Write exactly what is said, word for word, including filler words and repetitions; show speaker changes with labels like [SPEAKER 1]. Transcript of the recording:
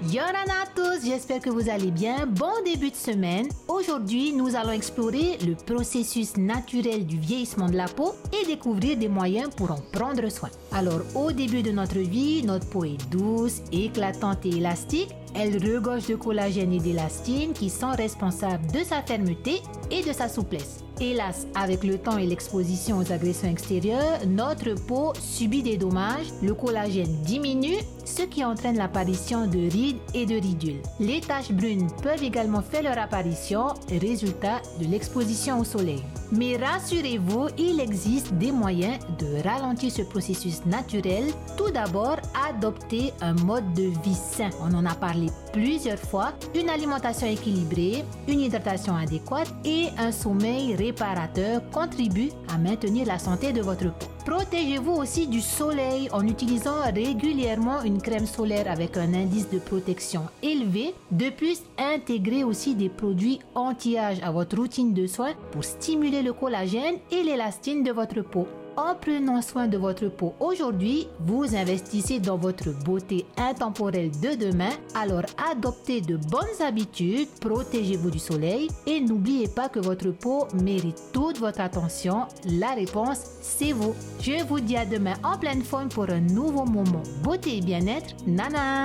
[SPEAKER 1] Yorana à tous, j'espère que vous allez bien. Bon début de semaine. Aujourd'hui, nous allons explorer le processus naturel du vieillissement de la peau et découvrir des moyens pour en prendre soin. Alors, au début de notre vie, notre peau est douce, éclatante et élastique. Elle regorge de collagène et d'élastine qui sont responsables de sa fermeté et de sa souplesse. Hélas, avec le temps et l'exposition aux agressions extérieures, notre peau subit des dommages, le collagène diminue, ce qui entraîne l'apparition de rides et de ridules. Les taches brunes peuvent également faire leur apparition, résultat de l'exposition au soleil. Mais rassurez-vous, il existe des moyens de ralentir ce processus naturel. Tout d'abord, adopter un mode de vie sain. On en a parlé plusieurs fois. Une alimentation équilibrée, une hydratation adéquate et un sommeil réparateur contribuent à maintenir la santé de votre peau. Protégez-vous aussi du soleil en utilisant régulièrement une crème solaire avec un indice de protection élevé. De plus, intégrez aussi des produits anti-âge à votre routine de soins pour stimuler le collagène et l'élastine de votre peau. En prenant soin de votre peau aujourd'hui, vous investissez dans votre beauté intemporelle de demain. Alors adoptez de bonnes habitudes, protégez-vous du soleil et n'oubliez pas que votre peau mérite toute votre attention. La réponse, c'est vous. Je vous dis à demain en pleine forme pour un nouveau moment beauté et bien-être. Nana!